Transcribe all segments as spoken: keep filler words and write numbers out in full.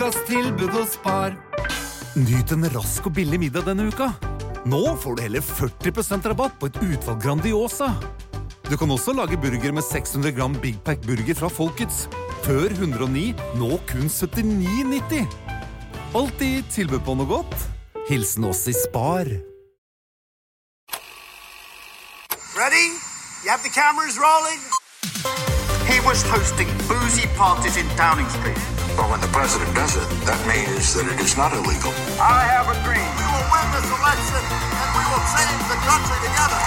ukas tilbud hos Spar. Nyt en rask og billig middag denne uka. Nå får du heller førti prosent rabatt på et utvalg Grandiosa. Du kan også lage burger med seks hundre gram Big Pack burger fra Folkets. Før hundre og ni, nå kun syttini nitti. Alltid tilbud på noe godt. Hilsen oss i Spar. Ready? You have the cameras rolling? He was hosting boozy parties in Downing Street. Well, when the president does it, that means that it is not illegal. I have a dream. We will win this election and we will change the country together.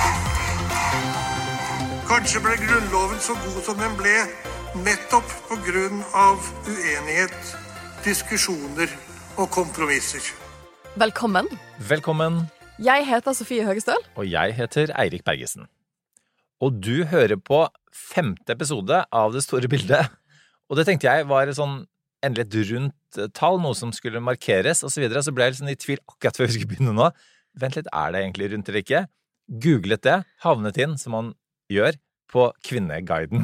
Kanskje ble grunnloven så god som den ble nettopp på grunn av uenighet, diskusjoner og kompromisser. Velkommen. Velkommen. Jeg heter Sofie Høgestøl. Og jeg heter Eirik Bergesen. Og du hører på femte episode av Det store bildet. Og det tenkte jeg var sånn endelig et rundt tall, noe som skulle markeres og så videre. Så ble jeg sånn i tvil akkurat før vi skulle begynne nå. Vent litt, er det egentlig rundt eller ikke? Googlet det, havnet inn som man gjør på Kvinneguiden.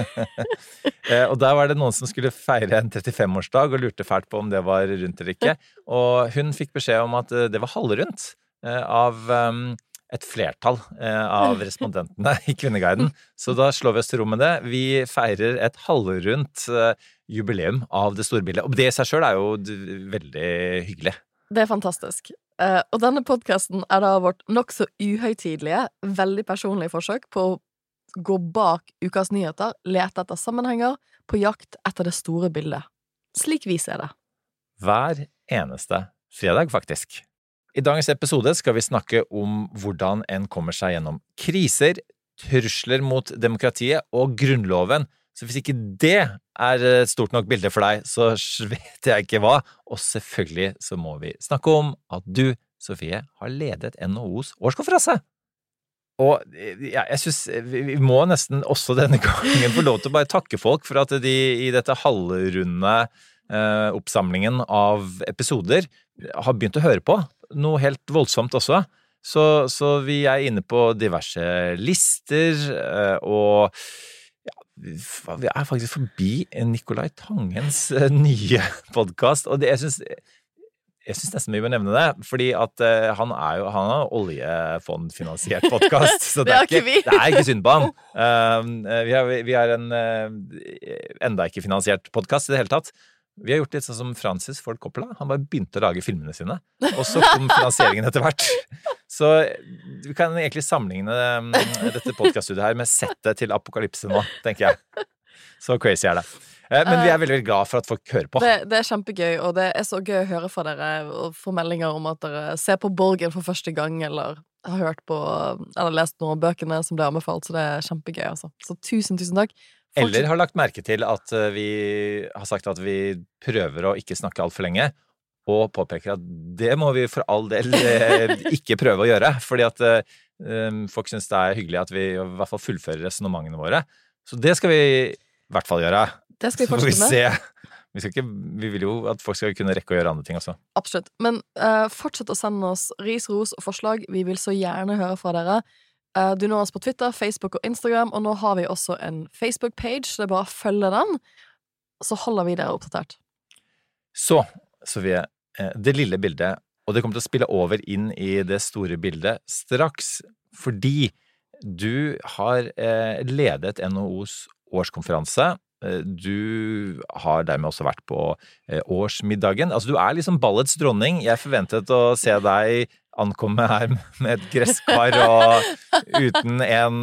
Og der var det noen som skulle feire en trettifem-årsdag og lurte fælt på om det var rundt eller ikke. Og hun fikk beskjed om at det var halvrundt av et flertall av respondentene i Kvinneguiden. Så da slår vi oss til ro med det. Vi feirer et halvrundt jubileum av Det store bildet. Og det i seg selv er jo veldig hyggelig. Det er fantastisk. Og denne podcasten er da vårt nok så uhøytidelige, veldig personlige forsøk på å gå bak ukas nyheter, lete etter sammenhenger, på jakt etter det store bildet. Slik vi ser det. Hver eneste fredag, faktisk. I dagens episode skal vi snakke om hvordan en kommer seg gjennom kriser, trusler mot demokratiet og grunnloven. Så hvis ikke det er et stort nok bilde for deg, så vet jeg ikke hva. Og selvfølgelig så må vi snakke om at du, Sofie, har ledet N H O's årskonferanse. Og ja, jeg synes vi må nesten også denne gangen få lov til å bare takke folk for at de i dette halvrunde eh, oppsamlingen av episoder har begynt å høre på. Noe helt voldsomt også. Så, så vi er inne på diverse lister, eh, og ja, vi er faktisk forbi Nicolai Tangens eh, nye podcast, og det, jeg synes... Jeg synes nesten vi må nevne det, fordi at uh, han er jo han har oljefondfinansiert podcast, så det er, ikke, det er ikke synd på han. Uh, vi, har, vi har en uh, enda ikke finansiert podcast i det hele tatt. Vi har gjort litt sånn som Francis Ford Coppola. Han bare begynte å lage filmene sine, og så kom finansieringen etter hvert. Så vi kan egentlig sammenligne um, dette podcaststudiet her med settet til Apokalypse nå, tenker jeg. Så crazy er det. Men vi er veldig, veldig glad for at folk hører på. Det, det er kjempegøy, og det er så gøy å høre fra dere og få meldinger om at dere ser på Borgen for første gang, eller har hørt på, eller lest noen av bøkene som ble anbefalt, så det er kjempegøy, altså. Så tusen, tusen takk. Fortsett. Eller har lagt merke til at vi har sagt at vi prøver å ikke snakke alt for lenge, og påpeker at det må vi for all del ikke prøve å gjøre, fordi at um, folk synes det er hyggelig at vi i hvert fall fullfører resonementene våre. Så det skal vi i hvert fall gjøre. Det skal vi fortsette med. Se. Vi, skal ikke, vi vil jo at folk skal kunne rekke å gjøre andre ting også. Absolutt. Men uh, fortsett å sende oss ris, ros og forslag. Vi vil så gjerne høre fra dere. Uh, du når oss på Twitter, Facebook og Instagram, og nå har vi også en Facebook-page, så det er bare å følge den, så holder vi dere oppdatert. Så, Sofie, det lille bildet, og det kommer til å spille over inn i det store bildet straks, fordi du har eh, ledet N H O's årskonferanse. Du har dermed også vært på årsmiddagen. Altså, du er liksom ballets dronning. Jeg forventet å se deg ankomme her med et gresskar og uten en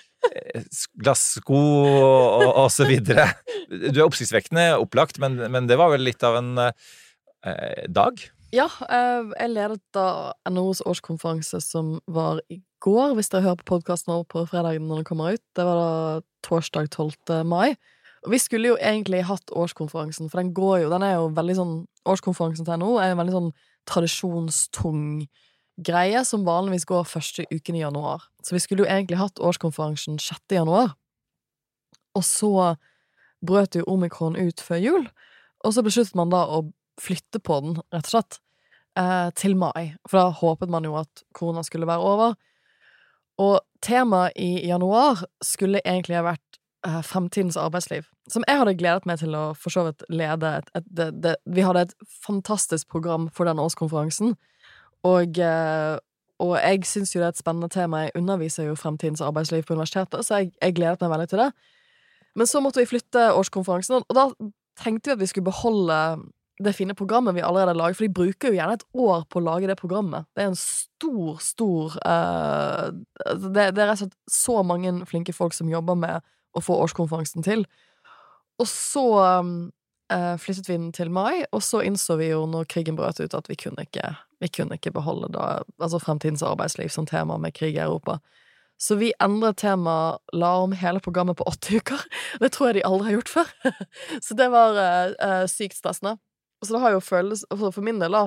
glassko og, og så videre. Du er oppsiktsvekkende opplagt, men, men det var vel litt av en eh, dag? Ja, jeg ledet da N H O's årskonferanse som var i går, hvis dere hører på podcasten over på fredagen når den kommer ut. Det var da torsdag tolvte mai. Og vi skulle jo egentlig hatt årskonferansen, for den går jo, den er jo veldig sånn, årskonferansen til N H O er en veldig sånn tradisjonstung greie som vanligvis går første uken i januar. Så vi skulle jo egentlig hatt årskonferansen sjette januar. Og så brøt jo Omikron ut før jul, og så besluttet man da å flytte på den, rett og slett, eh, til mai. For da håpet man jo at korona skulle være over. Og temaet i januar skulle egentlig ha vært fremtidens arbeidsliv. som jeg hadde gledet meg til å for så vidt lede et, et, det, det, vi hadde et fantastisk program for denne årskonferansen, og, uh, og jeg synes jo det er et spennende tema. Jeg underviser jo fremtidens arbeidsliv på universitetet, så jeg, jeg gledet meg veldig til det. Men så måtte vi flytte årskonferansen, og da tenkte vi at vi skulle beholde det fine programmet vi allerede lager, for de bruker jo gjerne et år på å lage det programmet. Det er en stor, stor uh, det, det er rett og slett så mange flinke folk som jobber med å få årskonferansen til. Og så um, uh, flyttet vi den til mai, og så innså vi jo når krigen brøt ut at vi kunne ikke, vi kunne ikke beholde da, altså fremtidens arbeidsliv som tema med krig i Europa. Så vi endret tema, la om hele programmet på åtte uker. Det tror jeg de aldri har gjort før. Så det var uh, uh, sykt stressende. Så det har jo føles, for min del da,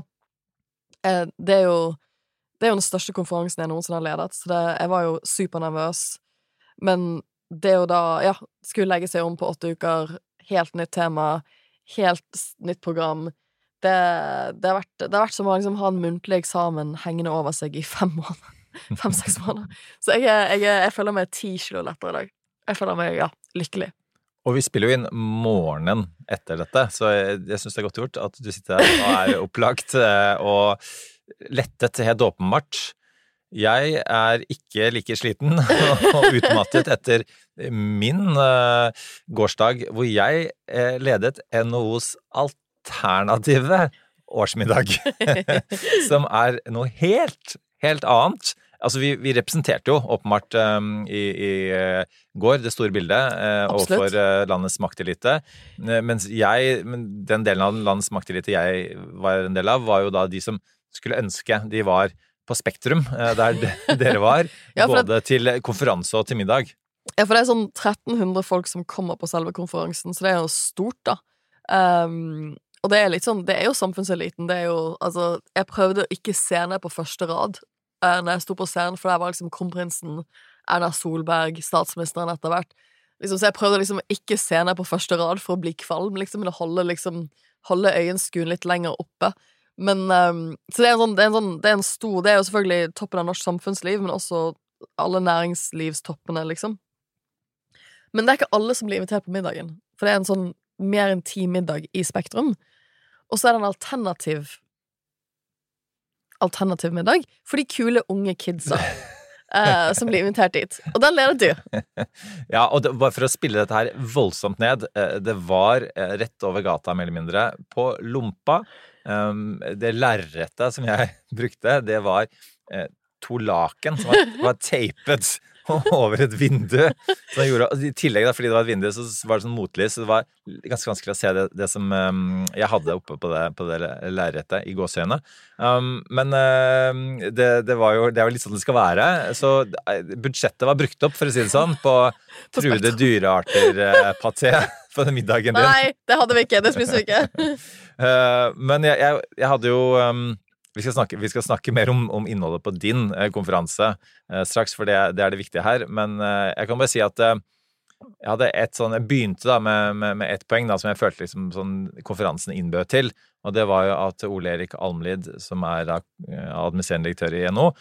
uh, det er jo, det er jo den største konferansen jeg noensinne har ledet, så det, jeg var jo supernervøs. Men det jo da, ja, skulle legge seg om på åtte uker, helt nytt tema, helt nytt program. Det, det, har, vært, det har vært som å liksom, ha en muntlig eksamen hengende over seg i fem måneder. Fem-seks måneder. Så jeg, jeg, jeg føler meg ti kilo lettere i dag. Jeg føler meg, ja, lykkelig. Og vi spiller jo inn morgenen etter dette, så jeg, jeg synes det er godt gjort at du sitter her og er opplagt og lettet helt åpenbart. Jeg er ikke like sliten og utmattet etter min uh, gårsdag, hvor jeg uh, ledet N H O's alternative årsmiddag, som er noe helt, helt annet. Altså, vi, vi representerte jo åpenbart um, i, i uh, går det store bildet uh, overfor uh, landets maktelite, uh, mens jeg, men den delen av landets maktelite jeg var en del av, var jo da de som skulle ønske de var på Spektrum, uh, der de, dere var, ja, både det, til konferanse og til middag. Ja, for det er sånn tretten hundre folk som kommer på selve konferansen, så det er jo stort da. Um, og det er litt sånn, det er jo samfunnseliten, det er jo, altså, jeg prøvde å ikke se ned på første rad, når jeg stod på scenen, for det var liksom kronprinsen, Erna Solberg, statsministeren etter hvert. Liksom, så jeg prøvde liksom ikke se ned på første rad for å bli kvalm, liksom, men å holde, liksom, holde øyenskuen litt lenger oppe. Men, um, så det er, en sånn, det, er en sånn, det er en stor, det er jo selvfølgelig toppen av norsk samfunnsliv, men også alle næringslivstoppene, liksom. Men det er ikke alle som blir invitert på middagen, for det er en sånn mer intim middag i Spektrum. Og så er det en alternativ alternativ middag for de kule unge kidsa uh, som blir invitert dit. Og den leder du. Ja, og det, bare for å spille dette her voldsomt ned, uh, det var uh, rett over gata, mer eller mindre, på Lompa. Um, det lerretet som jeg brukte, det var uh, to laken som var, var tapet over et vindu. Så gjorde, i tillegg da, fordi det var et vindu, så var det sånn motlys, så det var ganske vanskelig å se det, det som um, jeg hadde oppe på det, på det lerretet i gåsøyene. Um, men uh, det, det var jo det er jo litt sånn det skal være. Så budsjettet var brukt opp, for å si det sånn, på truede dyrearter-paté på den middagen din. Nei, det hadde vi ikke, det spiser vi ikke. uh, men jeg, jeg, jeg hadde jo... Um, Vi skal, snakke, vi skal snakke mer om, om innholdet på din eh, konferanse eh, straks, for det, det er det viktige her. Men eh, jeg kan bare si at eh, jeg hadde et sånn, jeg begynte da med, med, med ett poeng da, som jeg følte liksom sånn konferansen innbød til, og det var jo at Ole Erik Almlid, som er eh, administrerende direktør i N H O,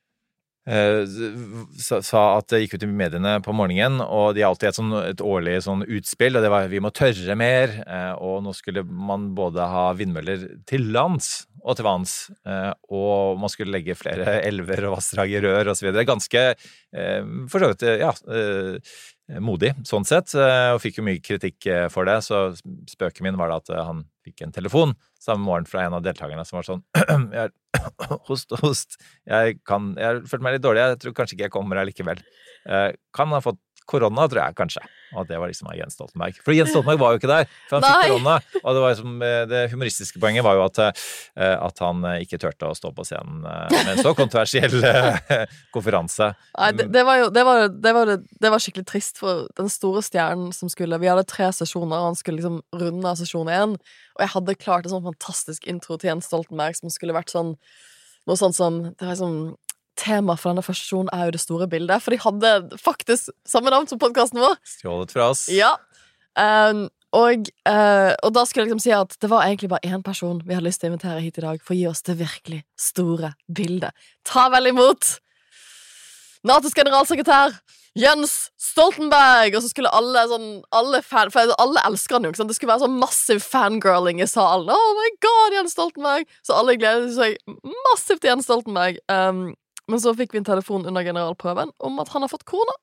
sa at det gikk ut i mediene på morgenen, og de har alltid et, sånn, et årlig sånn utspill, og det var vi må tørre mer, og nå skulle man både ha vindmøller til lands og til vanns, og man skulle legge flere elver og vassdrag i rør og så videre. Ganske, for så vidt, ja, modig, sånn sett, og fikk jo mye kritikk for det, så spøken min var da at han fikk en telefon samme morgen fra en av deltakerne som var sånn, jeg, host, host, jeg kan, jeg følte meg litt dårlig, jeg tror kanskje ikke jeg kommer her likevel. Kan ha fått korona, tror jeg kanskje. Og det var liksom av Jens Stoltenberg. For Jens Stoltenberg var jo ikke der, for han fikk korona. Og det, var liksom, det humoristiske poenget var jo at, at han ikke tørte å stå på scenen med en så kontroversiell konferanse. Nei, det, det var jo det var, det, var, det var skikkelig trist for den store stjernen som skulle, vi hadde tre sesjoner, og han skulle liksom runde av sesjon én, og jeg hadde klart en sånn fantastisk intro til Jens Stoltenberg som skulle vært sånn, noe sånt som, det var sånn, tema for denne første sesjonen er jo det store bildet, for de hadde faktisk samme navn som podcasten vår. Stjålet fra oss. Ja. Um, og, uh, og da skulle jeg liksom si at det var egentlig bare en person vi hadde lyst til å invitere hit i dag for å gi oss det virkelig store bildet. Ta vel imot NATOs generalsekretær Jens Stoltenberg! Og så skulle alle sånn, alle fan, for alle elsker han jo, ikke sant? Det skulle være sånn massiv fangirling i salen. Oh my god, Jens Stoltenberg! Så alle gledet seg massivt til Jens Stoltenberg. Um, men så fikk vi en telefon under generalprøven om at han har fått korona.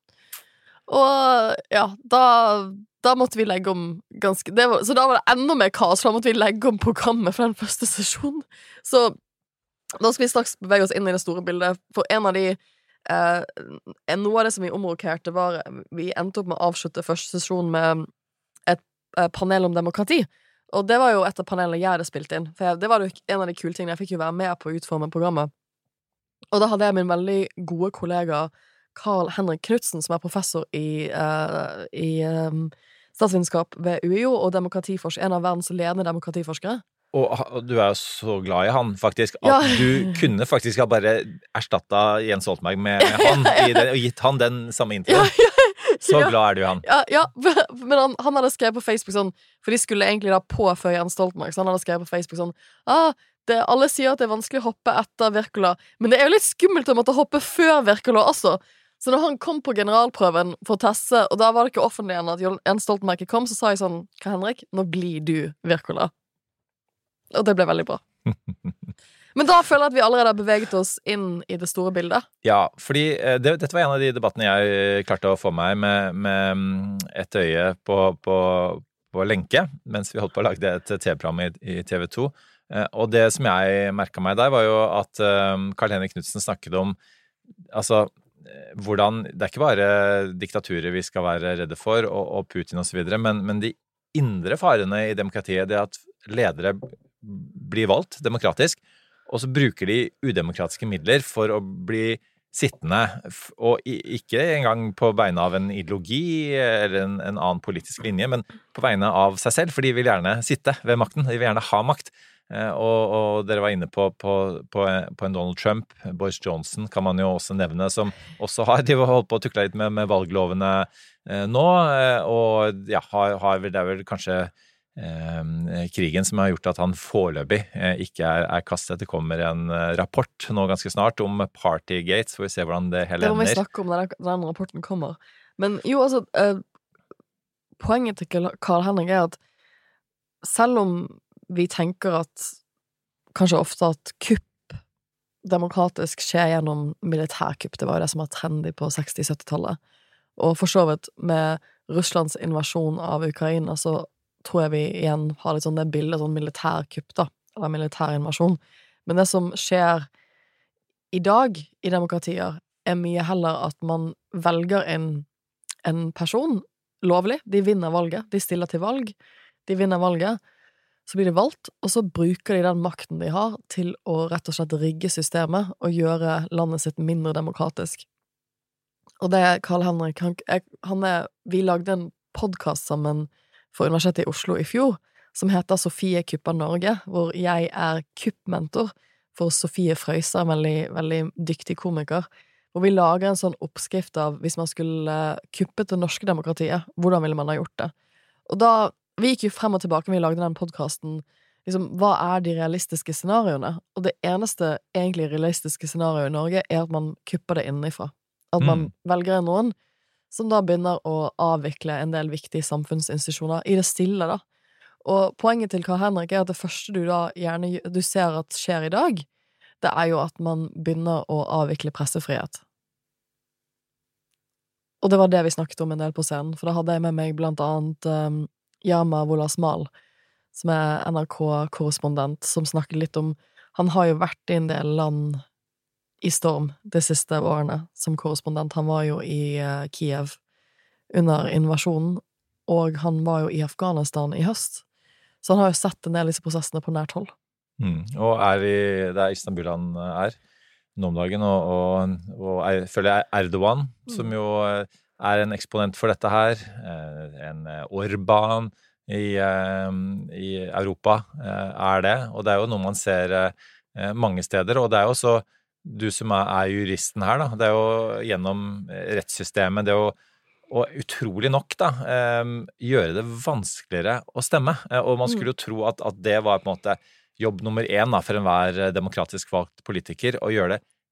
Og ja, da, da måtte vi legge om ganske det var, Så da var det enda mer kaos, for da måtte vi legge om programmet for den første sesjonen. Så da skal vi straks bevege oss inn i det store bildet. For en av de eh, Noe av det som vi omrokerte var vi endte opp med å avslutte første sesjon med et eh, panel om demokrati. Og det var jo et av panelene jeg hadde spilt inn. For jeg, det var jo en av de kule tingene. Jeg fikk jo være med på å utforme programmet. Og da hadde jeg min veldig gode kollega Carl Henrik Knudsen, som er professor i, uh, i um, statsvitenskap ved U I O og demokratiforsker, en av verdens ledende demokratiforskere. Og, og du er jo så glad i han, faktisk, at Ja. du kunne faktisk ha bare erstattet Jens Stoltenberg med han, i den, og gitt han den samme introen. Ja, ja, Så ja. glad er du i han. Ja, ja, men han, han hadde skrevet på Facebook sånn, for de skulle egentlig da påføre Jens Stoltenberg, så han hadde skrevet på Facebook sånn, ah, det, alle sier at det er vanskelig å hoppe etter Wirkola, men det er jo litt skummelt å måtte hoppe før Wirkola også. Så når han kom på generalprøven for å teste, og da var det ikke offentlig igjen at Jens Stoltenberg kom, så sa jeg sånn, hva Henrik, nå blir du Wirkola. Og det ble veldig bra. Men da føler jeg at vi allerede har beveget oss inn i det store bildet. Ja, fordi eh, det, dette var en av de debattene jeg klarte å få meg med, med et øye på, på, på lenke, mens vi holdt på å lage et T V-program i, i T V to. Eh, og det som jeg merket meg der var jo at eh, Carl Henrik Knudsen snakket om, altså, hvordan, det er ikke bare diktaturer vi skal være redde for, og, og Putin og så videre, men, men de indre farene i demokratiet, det at ledere blir valgt demokratisk, og så bruker de udemokratiske midler for å bli sittende, og ikke engang på vegne av en ideologi eller en, en annen politisk linje, men på vegne av seg selv, for de vil gjerne sitte ved makten, de vil gjerne ha makt. Og, og dere var inne på, på, på, på en Donald Trump, Boris Johnson kan man jo også nevne, som også har de holdt på å tukle litt med, med valglovene eh, nå, og ja, har, har vel, det er vel kanskje eh, krigen som har gjort at han foreløpig eh, ikke er, er kastet. Det kommer en eh, rapport nå ganske snart om Partygate, så får vi se hvordan det hele Det må vi ender. snakke om når den rapporten kommer. Men jo, altså, eh, poenget til Carl Henrik er at selv om vi tenker at kanskje ofte at kupp demokratisk skjer gjennom militærkupp, det var jo det som var trendy på seksti-syttitallet, og for så vidt med Russlands invasjon av Ukraina, så tror jeg vi igjen har litt sånn det bildet, sånn militærkupp da, eller militærinvasjon. Men det som skjer i dag i demokratier er mye heller at man velger en, en person lovlig, de vinner valget, de stiller til valg, de vinner valget, så blir det valgt, og så bruker de den makten de har til å rett og slett rigge systemet og gjøre landet sitt mindre demokratisk. Og det er Carl Henrik, han, han er, vi lagde en podcast sammen for Universitetet i Oslo i fjor, som heter Sofie kupper Norge, hvor jeg er kuppmentor for Sofie Frøysa, en veldig, veldig dyktig komiker, hvor vi lager en sånn oppskrift av hvis man skulle kuppe det norske demokratiet, hvordan ville man ha gjort det? Og da vi gikk jo frem og tilbake, vi lagde den podcasten, liksom, hva er de realistiske scenarioene? Og det eneste egentlig realistiske scenarioet i Norge er at man kupper det innenfra. At man mm. velger noen som da begynner å avvikle en del viktige samfunnsinstitusjoner i det stille, da. Og poenget til Carl Henrik er at det første du da gjerne du ser at skjer i dag, det er jo at man begynner å avvikle pressefrihet. Og det var det vi snakket om en del på scenen, for da hadde jeg med meg blant annet um, Yama Wolasmal, som er N R K-korrespondent, som snakker litt om, han har jo vært i en del land i storm de siste årene som korrespondent. Han var jo i uh, Kiev under invasjonen, og han var jo i Afghanistan i høst. Så han har jo sett en del av disse prosessene på nært hold. Mm. Og er i, det er Istanbul han er nå om dagen, og, og, og er, føler jeg Erdogan, mm. som jo er en eksponent for dette her, en Orban i, i Europa er det, og det er jo noe man ser mange steder, og det er jo også du som er, er juristen her da, det er jo gjennom rettssystemet, det er jo og utrolig nok da, gjøre det vanskeligere å stemme, og man skulle jo tro at, at det var på en måte jobb nummer én da, for enhver demokratisk valgt politiker, å gjøre det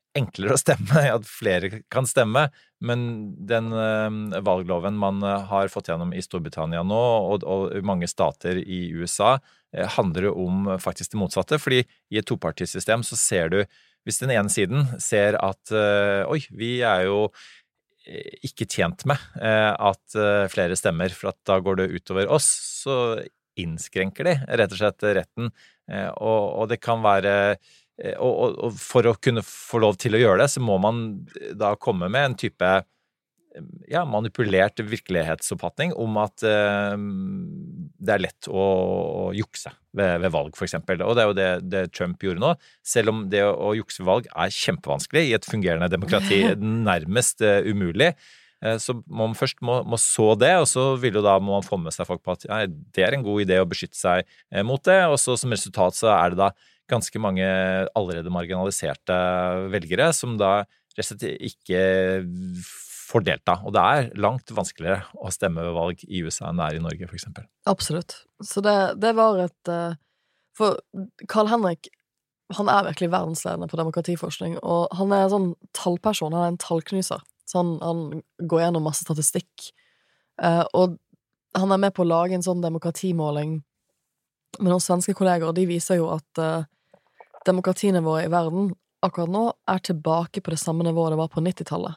enklere å stemme, at flere kan stemme, men den uh, valgloven man uh, har fått gjennom i Storbritannia nå, og, og mange stater i U S A, uh, handler jo om faktisk det motsatte, fordi i et topartisystem så ser du, hvis den ene siden ser at uh, oi, vi er jo ikke tjent med uh, at uh, flere stemmer, for at da går det utover oss, så innskrenker de rett og slett retten, uh, og, og det kan være Og, og, og for å kunne få lov til å gjøre det, så må man da komme med en type ja, manipulert virkelighetsoppfatning om at eh, det er lett å, å jukse ved, ved valg, for eksempel. Og det er jo det, det Trump gjorde nå, selv om det å, å jukse ved valg er kjempevanskelig i et fungerende demokrati, nærmest eh, umulig. Eh, så må man først må, må så det, og så vil jo da må man få med seg folk på at ja, det er en god idé å beskytte seg eh, mot det, og så som resultat så er det da ganske mange allerede marginaliserte velgere som da rett og slett ikke får delta. Og det er langt vanskeligere å stemme ved valg i U S A enn det er i Norge, for eksempel. Absolutt. Så det, det var et... For Carl Henrik, han er virkelig verdensledende på demokratiforskning, og han er en sånn tallperson, han er en tallknuser. Så han, han går gjennom masse statistikk. Og han er med på å lage en sånn demokratimåling med noen svenske kolleger, og de viser jo at demokratinivået i verden akkurat nå er tilbake på det samme nivået det var på nittitallet.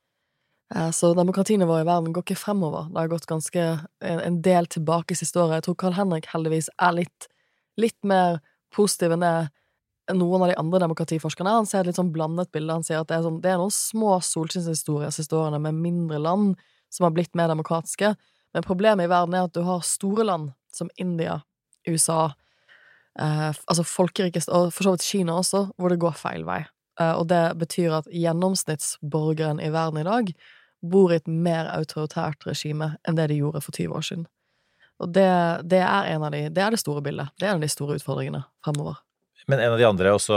Så demokratinivået i verden går ikke fremover. Det har gått ganske en del tilbake siste året. Jeg tror Carl Henrik heldigvis er litt, litt mer positiv enn det noen av de andre demokratiforskerne. Han ser et litt sånn blandet bilde. Han sier at det er, sånn, det er noen små solskinnshistorier siste årene med mindre land som har blitt mer demokratiske. Men problemet i verden er at du har store land som India, U S A, Eh, altså folkerikest, og for så vidt Kina også, hvor det går feil vei. Eh, og det betyr at gjennomsnittsborgeren i verden i dag bor i et mer autoritært regime enn det de gjorde for tyve år siden. Og det, det er en av de, det er det store bildet. Det er en av de store utfordringene fremover. Men en av de andre også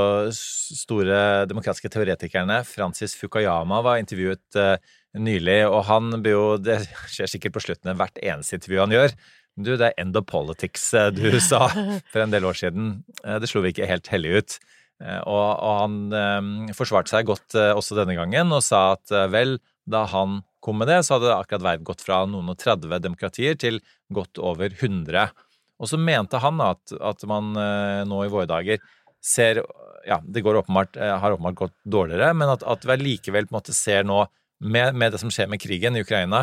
store demokratiske teoretikerne, Francis Fukuyama, var intervjuet uh, nylig, og han blir jo, det skjer sikkert på slutten hvert eneste intervju han gjør. Du, det er end of politics du sa for en del år siden. Det slo vi ikke helt heldig ut. Og, og han um, forsvarte seg godt uh, også denne gangen og sa at uh, vel, da han kom med det, så hadde akkurat verden gått fra noen og tredve demokratier til godt over hundre. Og så mente han at, at man uh, nå i våre dager ser, ja, det går åpenbart, uh, har åpenbart gått dårligere, men at, at vi likevel på en måte ser nå med, med det som skjer med krigen i Ukraina,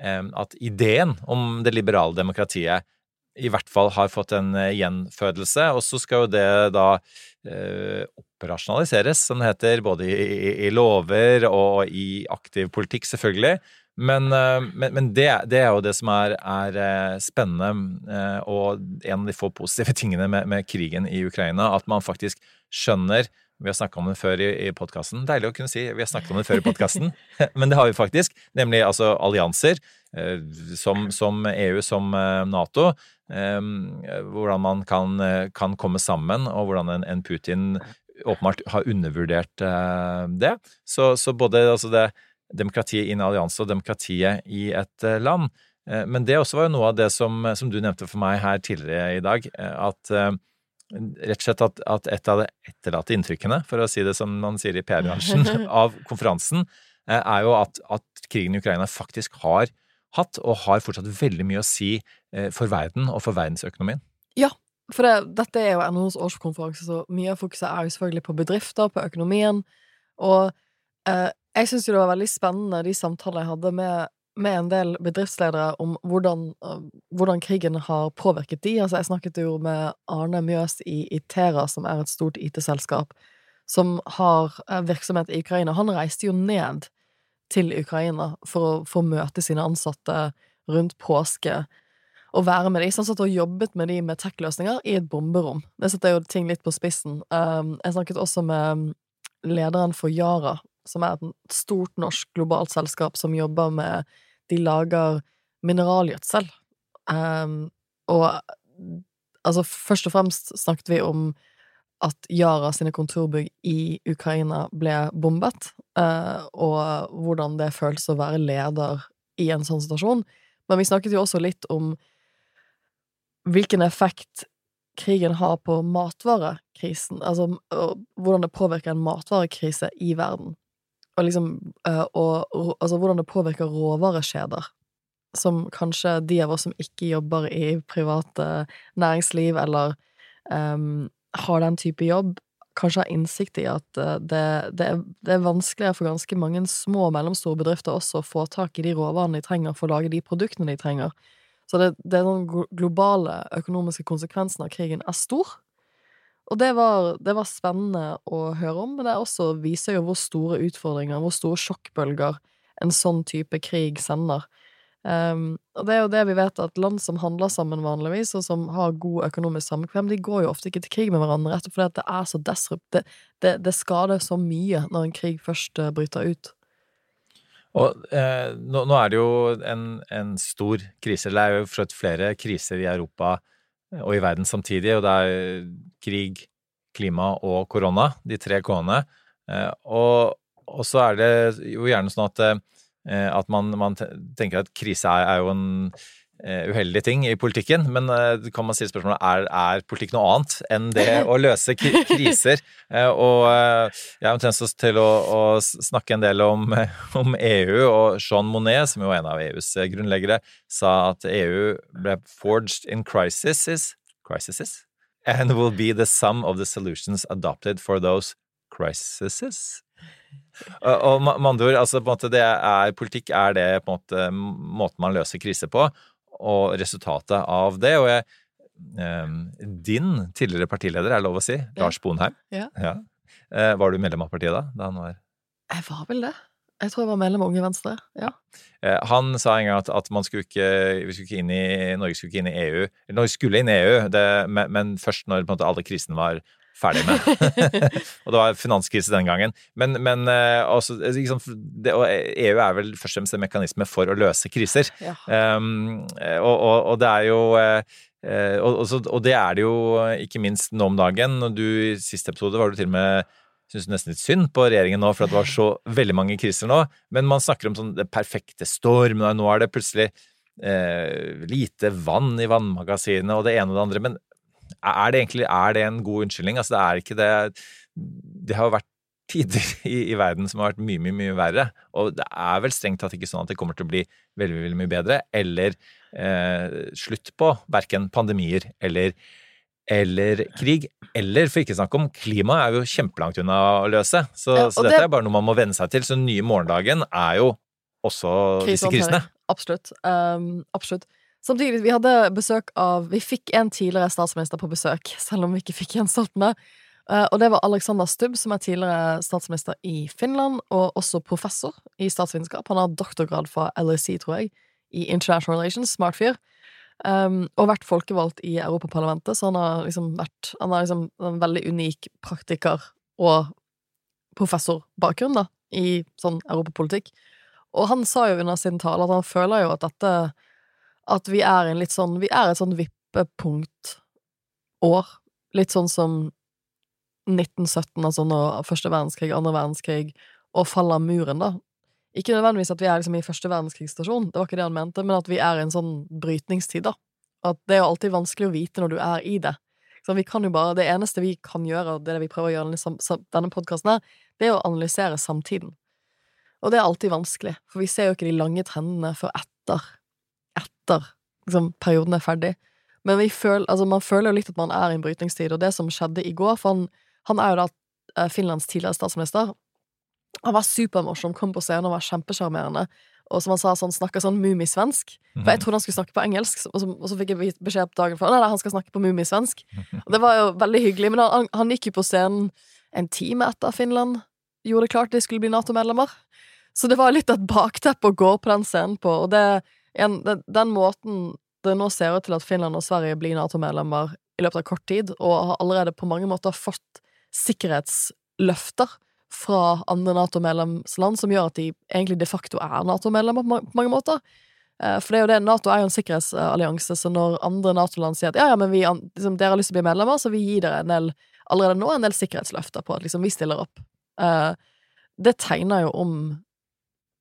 at ideen om det liberale demokratiet i hvert fall har fått en gjenfødelse, og så skal jo det da eh, operasjonaliseres, som det heter, både i, i, i lover og i aktiv politikk selvfølgelig, men, eh, men, men det, det er jo det som er, er spennende, eh, og en av de få positive tingene med, med krigen i Ukraina, at man faktisk skjønner. Vi har snakket om det før i, i podcasten. Deilig å kunne si, vi har snakket om det før i podcasten. Men det har vi faktisk, nemlig altså allianser, eh, som, som E U, som eh, NATO, eh, hvordan man kan, kan komme sammen, og hvordan en, en Putin åpenbart har undervurdert eh, det. Så, så både altså det, demokratiet i en allianse og demokratiet i et eh, land. Eh, men det også var jo noe av det som, som du nevnte for meg her tidligere i dag, eh, at eh, rett og slett at, at et av de etterlatte inntrykkene, for å si det som man sier i P R-bransjen, av konferansen, er jo at, at krigen i Ukraina faktisk har hatt, og har fortsatt veldig mye å si for verden og for verdensøkonomien. Ja, for det, dette er jo N H O's årskonferanse, så mye av fokuset er jo selvfølgelig på bedrifter, på økonomien, og eh, jeg synes jo det var veldig spennende de samtaler jeg hadde med med en del bedriftsledere om hvordan, hvordan krigen har påvirket de. Altså, jeg snakket jo med Arne Mjøs i Itera, som er et stort I T-selskap, som har virksomhet i Ukraina. Han reiste jo ned til Ukraina for å få møte sine ansatte rundt påske, og være med de. Så han satt og jobbet med de med tech-løsninger i et bomberom. Det setter jo ting litt på spissen. Jeg snakket også med lederen for Yara, som er et stort norsk globalt selskap som jobber med de lager mineralgjødsel. Um, og altså, først og fremst snakket vi om at Yara sine kontorbygg i Ukraina ble bombet, uh, og hvordan det føles å være leder i en sånn situasjon. Men vi snakket jo også litt om hvilken effekt krigen har på matvarekrisen, altså hvordan det påvirker en matvarekrise i verden, og liksom, og, og, altså hvordan det påvirker råvarekjeder, som kanskje de av oss som ikke jobber i private næringsliv, eller um, har den type jobb, kanskje har innsikt i at det, det, er, det er vanskeligere for ganske mange små og mellomstore bedrifter også å få tak i de råvarene de trenger for å lage de produktene de trenger. Så det, det er den globale økonomiske konsekvensen av krigen er stor. Og det var, det var spennende å høre om, men det også viser jo hvor store utfordringer, hvor store sjokkbølger en sånn type krig sender. Um, og det er jo det vi vet, at land som handler sammen vanligvis, og som har god økonomisk samkvem, de går jo ofte ikke til krig med hverandre, rett og slett fordi det er så disrupt. Det, det, det skader så mye når en krig først uh, bryter ut. Og eh, nå, nå er det jo en, en stor krise, det er jo for flere kriser i Europa og i verden samtidig, og det er krig, klima og korona, de tre K-ene. Eh, og, og så er det jo gjerne sånn at at man, man tenker at krise er, er jo en uh, uheldig ting i politikken, men uh, kan man stille spørsmålet, er, er politikk noe annet enn det å løse kriser? Uh, og uh, jeg har en tendens til å, å snakke en del om, om E U, og Jean Monnet, som jo er en av E U's grunnleggere, sa at E U ble forged in crises, crises, and will be the sum of the solutions adopted for those crises. Og med andre ord, altså på en måte det er politikk er det på en måte måten man løser kriser på, og resultatet av det, og jeg, eh, din tidligere partileder, er lov å si, ja. Lars Sponheim, ja. Ja. Eh, var du medlem av partiet da? da han var... Jeg var vel det. Jeg tror jeg var medlem av Unge Venstre, ja. Eh, han sa en gang at, at man skulle ikke, vi skulle ikke inn i, Norge skulle ikke inn i E U, Norge skulle inn i E U, det, men, men først når på en måte alle krisene var ferdig med. Og det var finanskrise den gangen. Men, men også, liksom, det, og E U er vel først og fremst en mekanisme for å løse kriser. Ja. Um, og, og, og det er jo uh, og, og, og det er det jo ikke minst nå om dagen. Og du i siste episode var du til og med synes nesten litt synd på regjeringen nå, for at det var så veldig mange kriser nå. Men man snakker om sånn det perfekte storm, og nå er det plutselig uh, lite vann i vannmagasinene, og det ene og det andre, men er det egentlig er det en god unnskyldning? Altså det er ikke det det har vært tider i, i verden som har vært mye, mye, mye verre, og det er vel strengt tatt ikke sånn at det kommer til å bli veldig, veldig mye bedre, eller eh, slutt på hverken pandemier eller, eller krig, eller for ikke snakke om klima er jo kjempelangt unna å løse, så, ja, så dette det... er bare noe man må venne seg til, så den nye morgendagen er jo også disse krisene. Absolutt, um, absolutt. Samtidig, vi hadde besøk av, vi fikk en tidligere statsminister på besøk, selv om vi ikke fikk Jens Stoltenberg, uh, og det var Alexander Stubb, som er tidligere statsminister i Finland, og også professor i statsvitenskap. Han har doktorgrad fra L S E, tror jeg, i International Relations, smart fyr, um, og vært folkevalgt i Europaparlamentet, så han har liksom vært, han har liksom en veldig unik praktiker og professorbakgrunn da, i sånn europapolitikk. Og han sa jo under sin tale at han føler jo at dette at vi er en litt sånn, vi er et sånn vippepunkt år, litt sånn som nitten sytten, altså når første verdenskrig, andre verdenskrig, og faller muren da. Ikke nødvendigvis at vi er liksom i første verdenskrigstasjon, det var ikke det han mente, men at vi er i en sånn brytningstid da. At det er jo alltid vanskelig å vite når du er i det. Så vi kan jo bare, det eneste vi kan gjøre, og det er det vi prøver å gjøre i denne podcasten her, det er å analysere samtiden. Og det er alltid vanskelig, for vi ser jo ikke de lange trendene før etter etter liksom, perioden er ferdig. Men vi føler, altså, man føler jo litt at man er i en brytningstid, og det som skjedde i går, for han, han er jo da Finlands tidligere statsminister, han var supermorsom, kom på scenen og var kjempesjarmerende, og som han sa, sånn, snakker sånn mumisvensk, for jeg trodde han skulle snakke på engelsk, og så, og så fikk jeg beskjed på dagen for, nei, nei, han skal snakke på mumisvensk, og det var jo veldig hyggelig, men han, han gikk jo på scenen en time etter Finland gjorde det klart de skulle bli NATO-medlemmer, så det var litt et bakteppe å gå på den scenen på, og det En, den, den måten det nå ser ut til at Finland og Sverige blir NATO-medlemmer i løpet av kort tid, og har allerede på mange måter fått sikkerhetsløfter fra andre NATO-medlemsland, som gjør at de egentlig de facto er NATO-medlemmer på mange måter. For det er jo det, NATO er jo en sikkerhetsallianse, så når andre NATO-land sier at ja, ja, men vi, liksom, dere har lyst til å bli medlemmer, så vi gir dere en del, allerede nå en del sikkerhetsløfter på at liksom, vi stiller opp. Det tegner jo om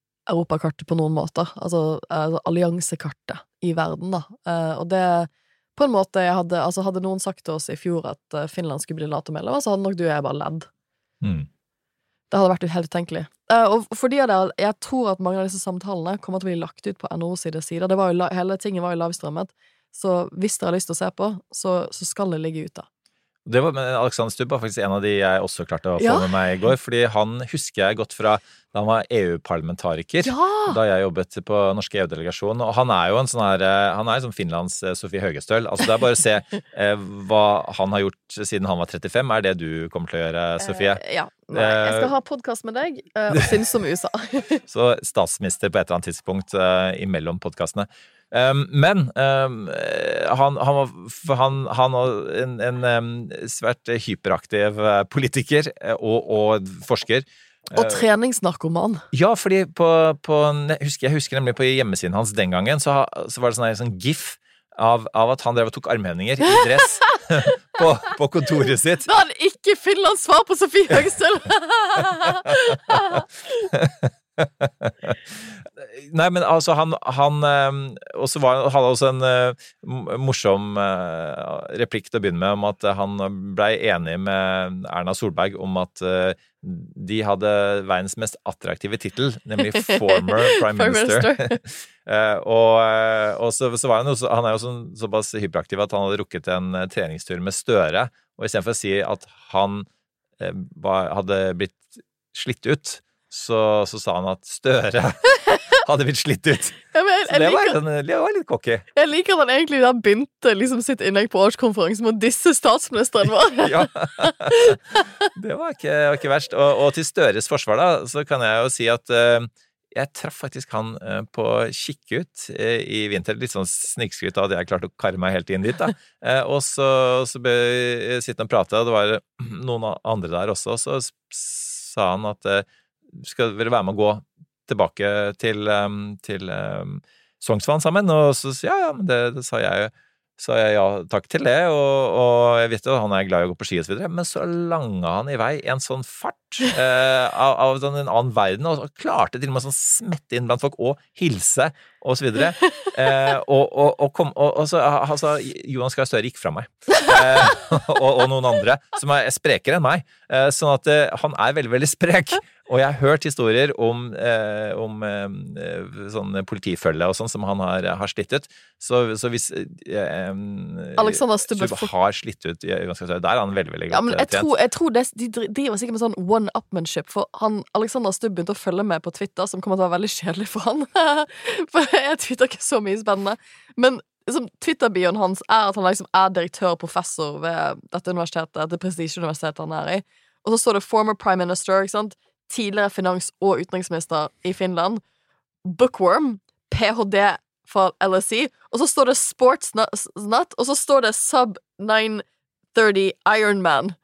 Europakartet på noen måter, altså, altså alliansekartet i verden da, uh, og det på en måte jeg hadde, altså hadde noen sagt til oss i fjor at Finland skulle bli NATO-medlem, så hadde nok du og jeg bare ledd. Mm. Det hadde vært helt utenkelig. Uh, og fordi av det, jeg tror at mange av disse samtalene kommer til å bli lagt ut på N O sine sider. Det var jo, hele tingen var jo lavstrømmet, så hvis dere har lyst til å se på, så, så skal det ligge ute. Det var med Alexander Stubb var faktisk en av de jeg også klarte å få Ja. med meg i går, fordi han husker jeg godt fra da han var E U-parlamentariker, Ja! da jeg jobbet på norske E U-delegasjon, og han er jo en sånn her, han er som Finlands Sofie Høgestøl, altså det er bare å se eh, hva han har gjort siden han var trettifem, er det du kommer til å gjøre, Sofie? Uh, ja. Nei, jeg skal ha podcast med deg, uh, og synes om U S A. Så statsminister på et eller annet tidspunkt uh, imellom podcastene. Um, men um, han, han var han, han var en, en um, svært hyperaktiv uh, politiker og, og forsker. Og treningsnarkoman. Ja, fordi på, på jeg, husker, jeg husker nemlig på hjemmesiden hans den gangen, så, så var det sånn, sånn gif av, av at han drev og tok armhevinger i dress på, på kontoret sitt. Da hadde ikke Finlands svar på Sofie Høgestøl! Nei, men altså han, han og så var han også en uh, morsom uh, replikk til å begynne med om at han ble enig med Erna Solberg om at uh, de hadde verdens mest attraktive titel, nemlig Former Prime Minister. uh, og og så, så var han jo han er jo sånn, såpass hyperaktiv at han hadde rukket en uh, treningstur med Støre, og i stedet for å si at han uh, var, hadde blitt slitt ut, så, så sa han at Støre hadde blitt slitt ut. Ja, men jeg, så det, jeg var, liker, det var litt cocky. jeg liker at han egentlig da begynte liksom sitt innlegg på årskonferansen med disse statsministeren var. Ja, det var ikke, var ikke verst. Og, og til Støres forsvar da, så kan jeg jo si at uh, jeg traff faktisk han uh, på Kikkut uh, i vinter, litt sånn snikskryt av at jeg klarte å karre meg helt inn dit da. Uh, og så, så ble jeg sittende og prate, og det var noen andre der også, og så sa han at uh, skal dere være med å gå tilbake til, um, til um, Sognsvann sammen, og så ja, ja, men det, det sa jeg sa jeg ja, takk til det, og, og jeg vet jo, han er glad i å gå på ski og så videre, men så langa han i vei en sånn fart eh, av, av sånn en annen verden, og klarte til og med sånn smette inn blant folk, og hilse, og så videre, eh, og, og, og, kom, og, og så altså, Johan Gahr Støre gikk fra meg, eh, og, og noen andre, som er sprekere enn meg, eh, sånn at eh, han er veldig, veldig sprek, og jeg har hørt historier om, eh, om eh, sånn politifølge og sånn som han har, har slitt ut. Så, så hvis eh, Alexander Stubbe Stubbe har slitt ut, der er han veldig, veldig godt ja, men jeg trent. tror, jeg tror det, de driver sikkert med sånn one-upmanship, for han, Alexander Stubbe begynte å følge med på Twitter, som kommer til å være veldig kjedelig for han. For jeg twitter ikke så mye spennende. Men liksom, Twitter-bioen hans er at han liksom er direktør og professor ved dette universitetet, dette prestisjeuniversitetet han er i. Og så står det former prime minister, ikke sant? Tidligere finans- og utenriksminister i Finland, Bookworm, P H D fra L S E, og så står det Sportsnut, og så står det Sub nine thirty Ironman.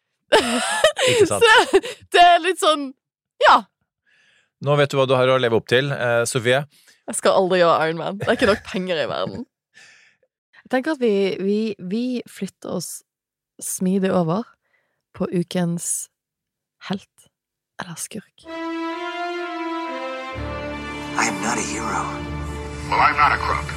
Ikke sant? Så det er litt sånn, ja. Nå vet du hva du har å leve opp til, eh, Sofie. Jeg skal aldri gjøre Ironman. Det er ikke nok penger i verden. Jeg tenker at vi, vi, vi flytter oss smidig over på ukens helt. Eller skurk. I am not a hero. Well, I'm not a crook.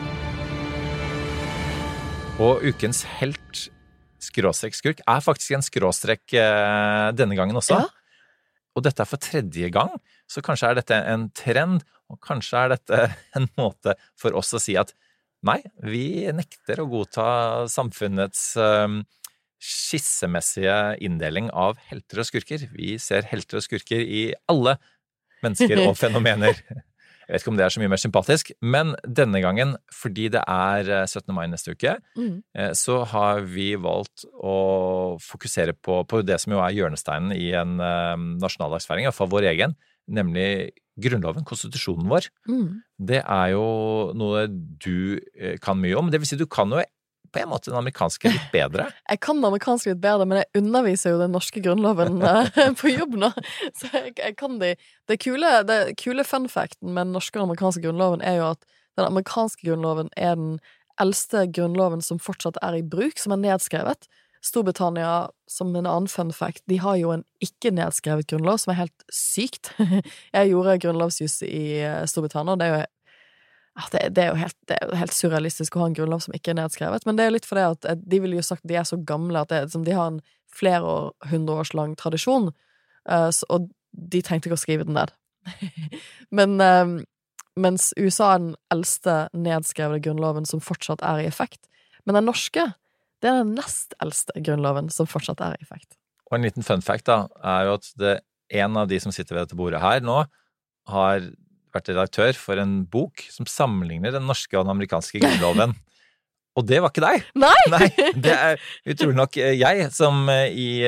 Og ukens helt skråstrek skurk er faktisk en skråstrek eh, denne gangen også. Ja. Og dette er for tredje gang, så kanskje er dette en trend, og kanskje er dette en måte for oss å si at nei, vi nekter å godta samfunnets eh, skissemessige inndeling av helter og skurker. Vi ser helter og skurker i alle mennesker og fenomener. Jeg vet ikke om det er så mye mer sympatisk, men denne gangen, fordi det er syttende mai neste uke, mm. så har vi valgt å fokusere på, på det som jo er hjørnesteinen i en um, nasjonaldagsfeiring, i hvert fall vår egen, nemlig Grunnloven, konstitusjonen vår. Mm. Det er jo noe du kan mye om. Det vil si, du kan jo på en måte den amerikanske litt bedre. Jeg kan den amerikanske litt bedre, men jeg underviser jo den norske grunnloven på jobb nå. Så jeg, jeg kan de. Det kule, det kule fun facten med den norske og amerikanske grunnloven er jo at den amerikanske grunnloven er den eldste grunnloven som fortsatt er i bruk, som er nedskrevet. Storbritannia, som en annen fun fact, de har jo en ikke nedskrevet grunnlov, som er helt sykt. Jeg gjorde grunnlovsjus i Storbritannia, og det er jo ja, det, det, er jo helt, det er jo helt surrealistisk å ha en grunnlov som ikke er nedskrevet, men det er jo litt for det at de vil jo sagt at de er så gamle at det, som de har en flere år, hundre års lang tradisjon, uh, så, og de trengte ikke å skrive den ned. men um, mens U S A er den eldste nedskrevne grunnloven som fortsatt er i effekt, men den norske, det er den nest eldste grunnloven som fortsatt er i effekt. Og en liten fun fact da, er jo at det, en av de som sitter ved dette bordet her nå, har vært redaktør for en bok som sammenligner den norske og den amerikanske grunnloven. Og det var ikke deg! Nei! Nei, det er utrolig nok jeg som i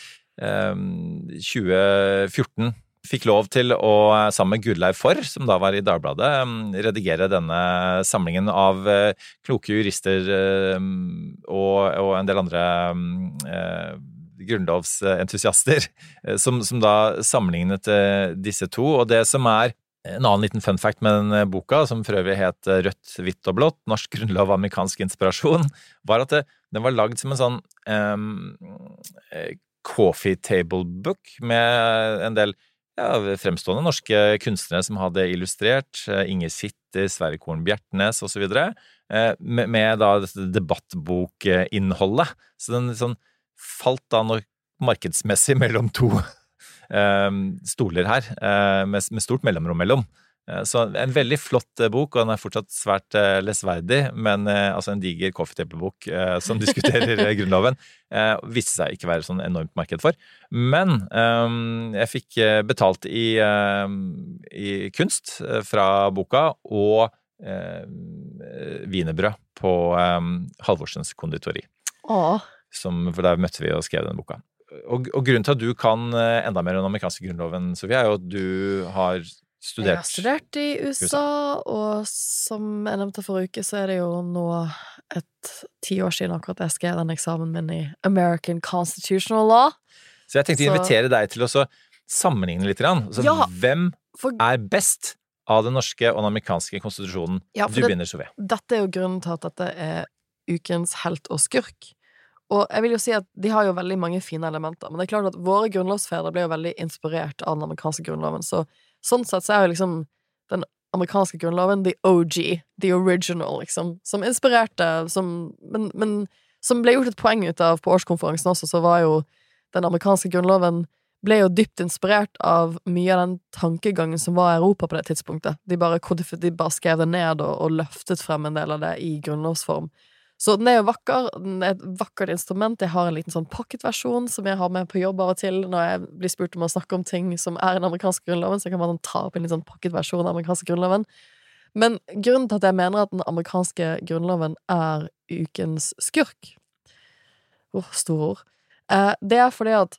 um, tjue fjorten fikk lov til å, sammen med Gudleiv Forr, som da var i Dagbladet, redigere denne samlingen av uh, kloke jurister uh, og, og en del andre uh, grunnlovsentusiaster, uh, som, som da sammenlignet uh, disse to. Og det som er en annen liten fun fact med den boka, som for øvrig het Rødt, hvitt og blått, Norsk grunnlov og amerikansk inspirasjon, var at det, den var lagd som en sånn um, coffee table book med en del ja, fremstående norske kunstnere som hadde illustrert, Inger Sitter, Sverre Korn Bjertnæs og så videre, med, med da dette debattbokinnholdet. Så den sånn falt da nok markedsmessig mellom to stoler her, med, med stort mellomrom mellom. Så en veldig flott bok, og den er fortsatt svært lesverdig, men altså en diger coffee-table-bok som diskuterer grunnloven, viste seg ikke være sånn enormt marked for. Men jeg fikk betalt i, i kunst fra boka, og wienerbrød på Halvorsens konditori. Åh. Som, for der møtte vi og skrev denne boka. Og, og grunnen til at du kan enda mer om den amerikanske grunnloven, Sofie, er jo at du har studert... Jeg har studert i U S A, og som jeg nevnte forrige uke, så er det jo nå et ti år siden akkurat jeg skrev den eksamen min i American Constitutional Law. Så jeg tenkte å invitere deg til å sammenligne litt. Altså, ja, hvem for... er best av den norske og den amerikanske konstitusjonen? Ja, du det, begynner, Sofie. Dette er jo grunnen til at dette er ukens helt og skurk. Og jeg vil jo si at de har jo veldig mange fine elementer, men det er klart at våre grunnlovsfedre ble jo veldig inspirert av den amerikanske grunnloven, så sånn sett så er jo liksom den amerikanske grunnloven the O G, the original, liksom, som inspirerte, som, men, men som ble gjort et poeng ut av på årskonferansen også, så var jo den amerikanske grunnloven ble jo dypt inspirert av mye av den tankegangen som var i Europa på det tidspunktet. De bare, de bare skrev det ned og, og løftet frem en del av det i grunnlovsform. Så den er jo vakker, den er et vakkert instrument. Jeg har en liten sånn pocketversjon som jeg har med på jobb av og til når jeg blir spurt om å snakke om ting som er i den amerikanske grunnloven, så jeg kan bare ta opp en litt sånn pocketversjon av den amerikanske grunnloven. Men grunnen til at jeg mener at den amerikanske grunnloven er ukens skurk, åh, oh, store ord, eh, det er fordi at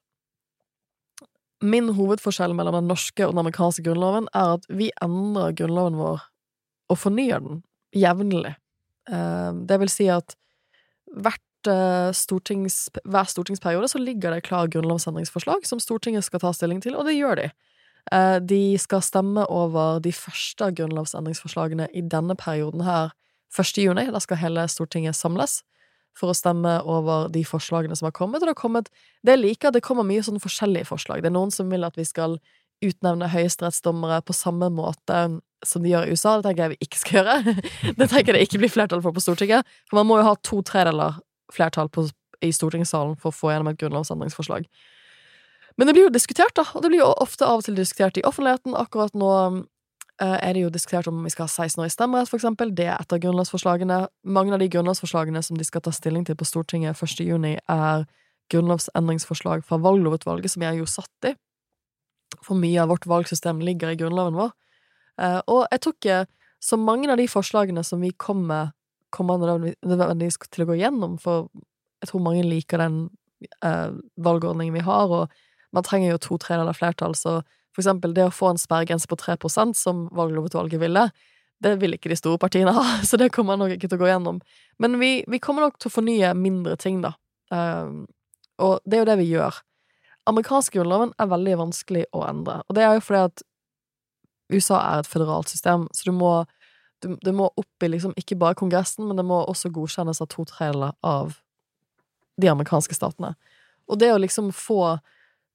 min hovedforskjell mellom den norske og den amerikanske grunnloven er at vi endrer grunnloven vår og fornyer den jevnlig. Det vil si at hvert stortings, hver stortingsperiode så ligger det klar grunnlovsendringsforslag som Stortinget skal ta stilling til, og det gjør de. De skal stemme over de første grunnlovsendringsforslagene i denne perioden her første juni. Da skal hele Stortinget samles for å stemme over de forslagene som har kommet, og det har kommet, det er like at det kommer mye sånn forskjellige forslag. Det er noen som vil at vi skal utnevne høyesterettsdommere på samme måte som de gjør i U S A. Det tenker jeg vi ikke skal gjøre. Det tenker jeg det ikke blir flertall for på Stortinget. For man må jo ha to tredeler flertall på, i stortingssalen for å få gjennom et grunnlovsendringsforslag. Men det blir jo diskutert da, og det blir jo ofte av og til diskutert i offentligheten. Akkurat nå eh, er det jo diskutert om vi skal ha seksten år i stemmerett, for eksempel. Det er et av grunnlovsforslagene. Mange av de grunnlovsforslagene som de skal ta stilling til på Stortinget første juni er grunnlovsendringsforslag fra valglovutvalget, som jeg jo satt i. For mye av vårt valgsystem ligger i grunnloven vår. Uh, og jeg tror ikke så mange av de forslagene som vi kommer, kommer nødvendigvis til å gå igjennom, for jeg tror mange liker den uh, valgordningen vi har, og man trenger jo to tredeler flertall, så for eksempel det å få en sperregrense på tre prosent som valglovutvalget ville, det vil ikke de store partiene ha, så det kommer nok ikke til å gå igjennom. Men vi, vi kommer nok til å fornye mindre ting da. Uh, og det er jo det vi gjør. Amerikansk grunnloven er veldig vanskelig å endre, og det er jo fordi at U S A er et føderalt system, så du må, du, du må opp i liksom ikke bare kongressen, men det må også godkjennes av to tredeler av de amerikanske statene. Og det å liksom få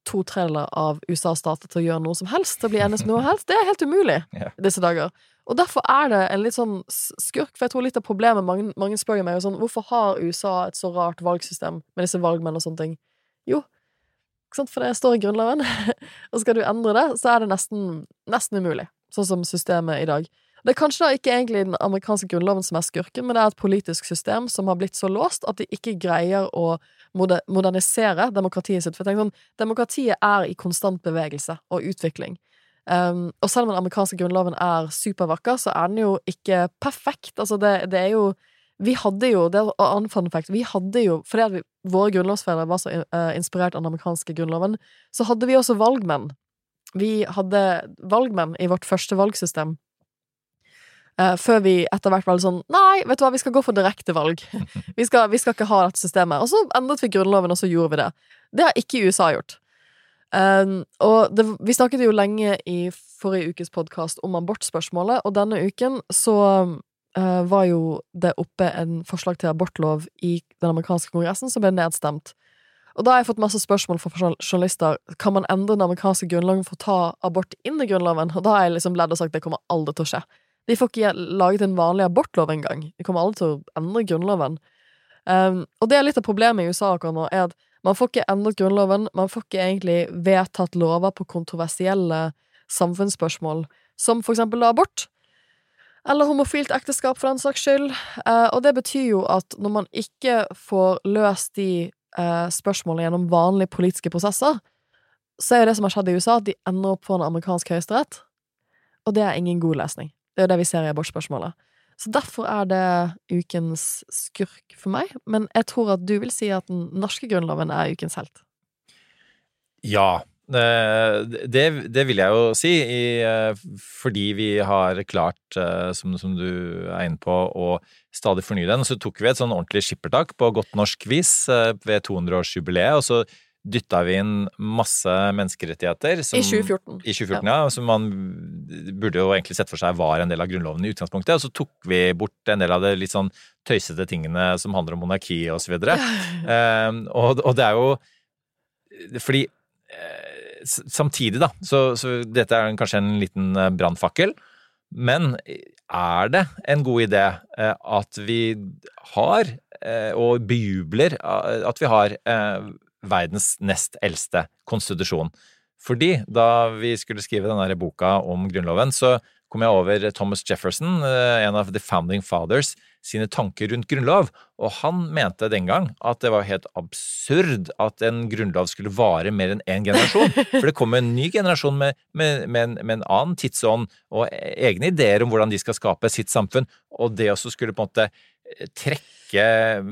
to tredjedeler av U S A-stater til å gjøre noe som helst, til å bli enig som noe helst. Det er helt umulig Ja. disse dager. Og derfor er det en litt sånn skurk, for jeg tror litt av problemet, mange, mange spør jo meg jo sånn, hvorfor har U S A et så rart valgsystem med disse valgmenn og sånne ting? Jo, ikke sant, for det står i grunnloven, og skal du endre det, så er det nesten, nesten umulig, sånn som systemet i dag. Det er kanskje da ikke egentlig den amerikanske grunnloven som er skurken, men det er et politisk system som har blitt så låst at de ikke greier å moder- modernisere demokratiet sitt. For jeg tenker sånn, demokratiet er i konstant bevegelse og utvikling. Um, og selv om den amerikanske grunnloven er supervakker, så er den jo ikke perfekt. Altså det, det er jo Vi hadde jo, det er en annen fun fact, vi hadde jo, fordi at vi, våre grunnlovsfedre var så uh, inspirert av den amerikanske grunnloven, så hadde vi også valgmenn. Vi hadde valgmenn i vårt første valgsystem. Uh, før vi etter hvert var sånn, nei, vet du hva, vi skal gå for direkte valg. Vi skal, vi skal ikke ha dette systemet. Og så endret vi grunnloven, og så gjorde vi det. Det har ikke U S A gjort. Um, og det, vi snakket jo lenge i forrige ukes podcast om abortspørsmålet, og denne uken så uh, var jo det oppe en forslag til abortlov i den amerikanske kongressen som ble nedstemt. Og da har jeg fått masse spørsmål fra journalister. Kan man endre den amerikanske grunnloven for å ta abort inn i grunnloven? Og da har jeg liksom ledd og sagt det kommer aldri til å skje. De får ikke laget en vanlig abortlov engang. De kommer aldri til å endre grunnloven. Um, og det er litt av problemet i U S A akkurat nå, er at man får ikke endret grunnloven, man får ikke egentlig vedtatt lover på kontroversielle samfunnsspørsmål, som for eksempel abort, eller homofilt ekteskap for den saks skyld. Uh, og det betyr jo at når man ikke får løst de uh, spørsmålene gjennom vanlige politiske prosesser, så er jo det som har skjedd i U S A at de ender opp for en amerikansk høyesterett, og det er ingen god lesning. Det er jo det vi ser i abortspørsmålet. Så derfor er det ukens skurk for meg, men jeg tror at du vil si at den norske grunnloven er ukens helt. Ja, det, det vil jeg jo si, i, fordi vi har klart, som, som du er inne på, å stadig fornye den. Så tok vi et sånn ordentlig skippertak på godt norsk vis ved to hundre års jubileet, og så dytta vi inn masse menneskerettigheter som, I tjue fjorten. I tjue fjorten, ja. ja. Som man burde jo egentlig sett for seg var en del av grunnloven i utgangspunktet, og så tok vi bort en del av det litt sånn tøysete tingene som handler om monarki og så videre. um, og, og det er jo fordi uh, samtidig da, så, så dette er kanskje en liten brandfakkel, men er det en god idé uh, at vi har, uh, og bejubler uh, at vi har uh, verdens nest eldste konstitusjon. Fordi da vi skulle skrive denne boka om grunnloven, så kom jeg over Thomas Jefferson, en av the founding fathers, sine tanker rundt grunnlov, og han mente den gang at det var helt absurd at en grunnlov skulle vare mer enn en generasjon, for det kom en ny generasjon med, med, med, en, med en annen tidsånd og egne ideer om hvordan de skal skape sitt samfunn, og det også skulle på en måte trekke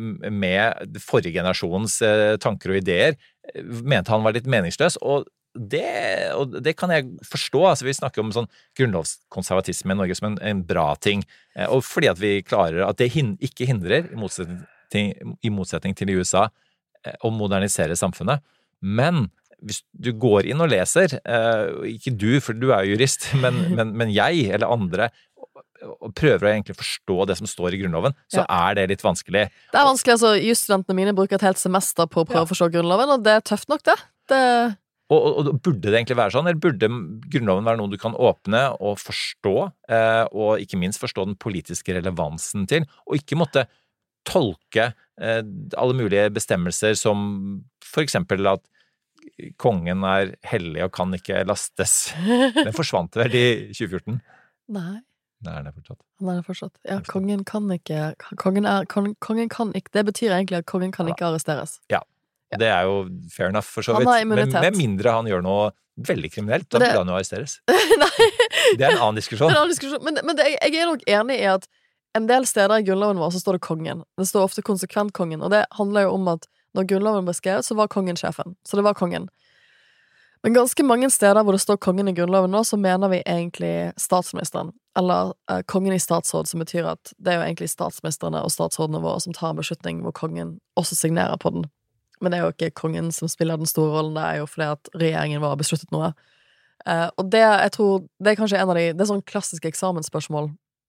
med forrige generasjons tanker og ideer, mente han var litt meningsløs, og det, og det kan jeg forstå. Altså, vi snakker om sånn grunnlovskonservatisme i Norge som en, en bra ting, og fordi at vi klarer at det hin, ikke hindrer, i motsetning, til, i motsetning til i U S A, å modernisere samfunnet. Men hvis du går inn og leser, ikke du, for du er jo jurist, men, men, men jeg eller andre, og prøver å egentlig forstå det som står i grunnloven, så ja. Er det litt vanskelig. Det er vanskelig, altså, jusstudentene mine bruker et helt semester på å prøve ja. Å forstå grunnloven, og det er tøft nok det. det... Og, og, og burde det egentlig være sånn, eller burde grunnloven være noe du kan åpne og forstå, eh, og ikke minst forstå den politiske relevansen til, og ikke måtte tolke eh, alle mulige bestemmelser som for eksempel at kongen er hellig og kan ikke lastes. Den forsvant vel i tjue fjorten? Nei. Nei, det er fortsatt. Nei, det er fortsatt. Ja, kongen kan ikke, kongen er, kongen, kongen kan ikke, det betyr egentlig at kongen kan ikke arresteres. Ja, det er jo fair enough for så vidt. Men med mindre han gjør noe veldig kriminelt, da burde han jo arresteres. Nei. Det er en annen diskusjon. Det er en annen diskusjon. Men, men det, jeg er nok enig i at en del steder i grunnloven vår så står det kongen. Det står ofte konsekvent kongen, og det handler jo om at når grunnloven ble skrevet, så var kongen sjefen. Så det var kongen. Men ganske mange steder hvor det står kongen i grunnloven nå, så mener vi egentlig statsministeren, eller eh, kongen i statsråd, som betyr at det er jo egentlig statsministerne og statsrådene våre som tar en beslutning hvor kongen også signerer på den. Men det er jo ikke kongen som spiller den store rollen, det er jo fordi at regjeringen var besluttet noe. Eh, og det, jeg tror, det er kanskje en av de, det er sånn klassiske eksamensspørsmål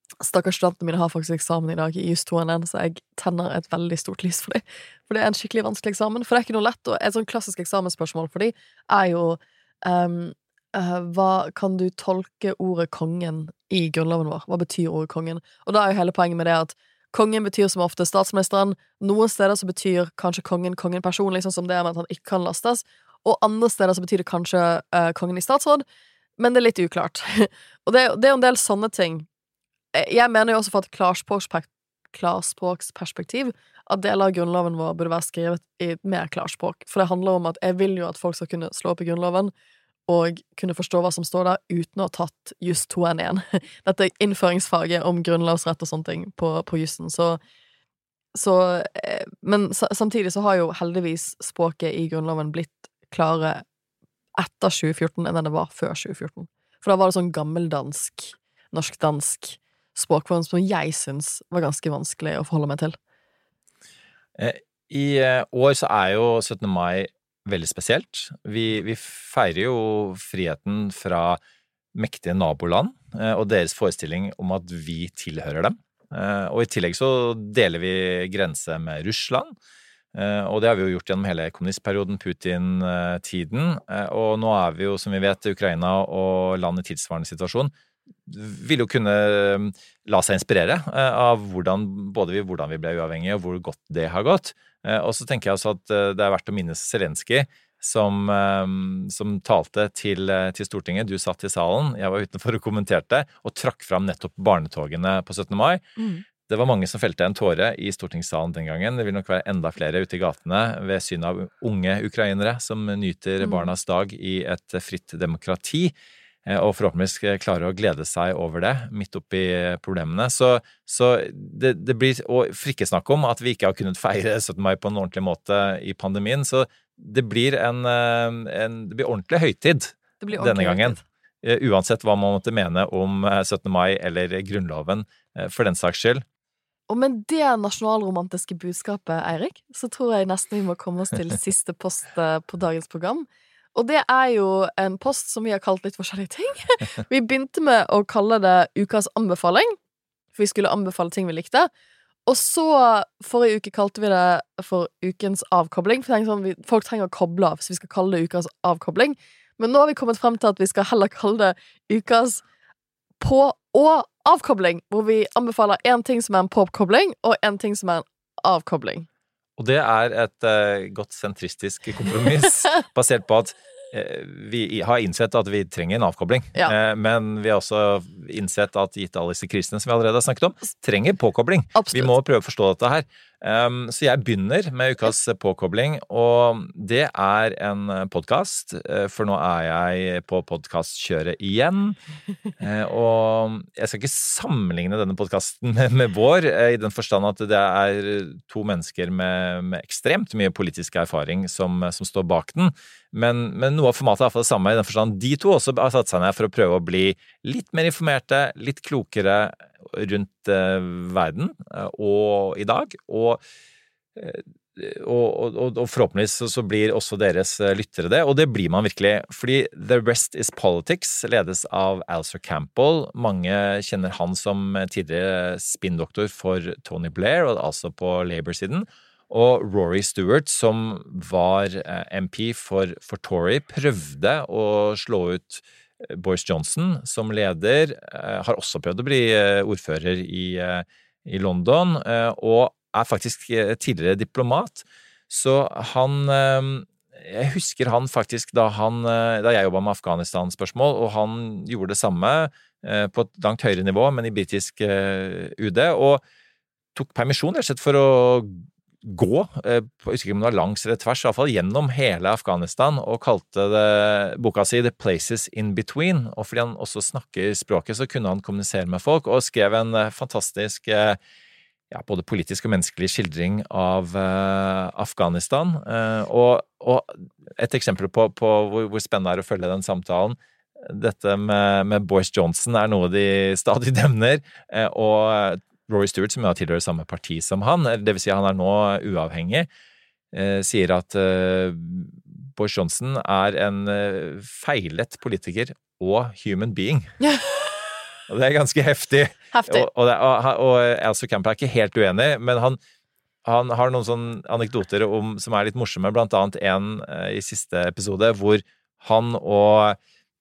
stakkars studentene mine har faktisk eksamen i dag i just to N N, så jeg tenner et veldig stort lys for dem. For det er en skikkelig vanskelig eksamen, for det er ikke noe lett, og et sånn klassisk eksamensspørsmål for dem er jo um, uh, hva kan du tolke ordet kongen i grunnloven vår? Hva betyr ordet kongen? Og da er jo hele poenget med det at kongen betyr som ofte statsministeren, noen steder så betyr kanskje kongen kongen personlig, sånn som det er med at han ikke kan lastes, og andre steder så betyr det kanskje uh, kongen i statsråd, men det er litt uklart. Og det, det er jo en del sånne ting. Jeg mener jo også for et klarspråksperspektiv, klarspråksperspektiv at deler av grunnloven vår burde være skrevet i et mer klarspråk, for det handler om at jeg vil jo at folk skal kunne slå opp i grunnloven og kunne forstå hva som står der uten å ha tatt just to N én. Dette er innføringsfaget om grunnlovsrett og sånne ting på, på jussen, så, så men samtidig så har jo heldigvis språket i grunnloven blitt klare etter tjue fjorten enn det var før tjue fjorten. For da var det sånn gammeldansk, norsk-dansk språkform som jeg synes var ganske vanskelig å forholde meg til. I år så er jo syttende mai veldig spesielt. Vi, vi feirer jo friheten fra mektige naboland og deres forestilling om at vi tilhører dem. Og i tillegg så deler vi grense med Russland, og det har vi jo gjort gjennom hele kommunistperioden, Putin-tiden, og nå er vi jo, som vi vet, Ukraina og land i tilsvarende situasjon, vil jo kunne la seg inspirere av hvordan, både vi, hvordan vi ble uavhengige og hvor godt det har gått. Og så tenker jeg også at det er verdt å minnes Zelensky, som, som talte til, til Stortinget. Du satt i salen, jeg var utenfor og kommenterte, og trakk fram nettopp barnetogene på syttende mai. Mm. Det var mange som felte en tåre i stortingssalen den gangen. Det vil nok være enda flere ute i gatene ved syn av unge ukrainere som nyter mm. barnas dag i et fritt demokrati, og forhåpentligvis klarer å glede seg over det, midt oppi problemene. Så, så det, det blir, og for ikke snakke om at vi ikke har kunnet feire syttende mai på en ordentlig måte i pandemien, så det blir en, en det blir ordentlig høytid det blir ordentlig denne gangen. Høytid. Uansett hva man måtte mene om syttende mai eller grunnloven, for den saks skyld. Og med det nasjonalromantiske budskapet, Eirik, så tror jeg nesten vi må komme oss til siste post på dagens program. Og det er jo en post som vi har kalt litt forskjellige ting. Vi begynte med å kalle det ukas anbefaling, for vi skulle anbefale ting vi likte. Og så, forrige uke kalte vi det for ukens avkobling, for sånn, folk trenger å koble av, så vi skal kalle det ukas avkobling. Men nå har vi kommet frem til at vi skal heller kalle det ukas på- og avkobling, hvor vi anbefaler en ting som er en påkobling, og en ting som er en avkobling. Og det er et uh, godt sentristisk kompromiss, basert på at uh, vi har innsett at vi trenger en avkobling. Ja. Uh, men vi har også innsett at gitt alle disse krisene som vi allerede har snakket om, trenger påkobling. Absolutt. Vi må prøve å forstå dette her. Um, så jeg begynner med ukas påkobling, og det er en podcast, for nå er jeg på podcastkjøret igjen. Uh, og jeg skal ikke sammenligne denne podcasten med, med vår, uh, i den forstand at det er to mennesker med, med ekstremt mye politisk erfaring som, som står bak den. Men, men noe av formatet er i hvert fall det samme, i den forstand de to også har satt seg ned for å prøve å bli litt mer informerte, litt klokere rundt eh, verden eh, og i dag, og, eh, og, og, og forhåpentligvis så, så blir også deres eh, lyttere det, og det blir man virkelig, fordi The Rest is Politics ledes av Alistair Campbell. Mange kjenner han som tidligere spinndoktor for Tony Blair, og altså på Labour-siden, og Rory Stewart, som var eh, M P for, for Tory, prøvde å slå ut Boris Johnson som leder, har også prøvd å bli ordfører i, i London, og er faktisk tidligere diplomat. Så han, jeg husker han faktisk da, han, da jeg jobbet med Afghanistan-spørsmål, og han gjorde det samme på et langt høyere nivå, men i britisk U D, og tok permisjon rett og slett for å gå, jeg husker ikke om det var langs eller tvers, i hvert fall gjennom hele Afghanistan, og kalte det, boka si The Places in Between, og fordi han også snakker språket, så kunne han kommunisere med folk, og skrev en fantastisk, ja, både politisk og menneskelig skildring av uh, Afghanistan, uh, og, og et eksempel på, på hvor, hvor spennende det er å følge den samtalen. Dette med, med Boris Johnson er noe de stadig nevner, uh, og Rory Stewart, som har tilhørt samme parti som han, det vil si han er nå uavhengig, eh, sier at eh, Boris Johnson er en eh, feilet politiker og human being. Og det er ganske heftig. Heftig. Og, og, det, og, og Alistair Campbell er ikke helt uenig, men han, han har noen sånne anekdoter om, som er litt morsomme, blant annet en uh, i siste episode, hvor han og,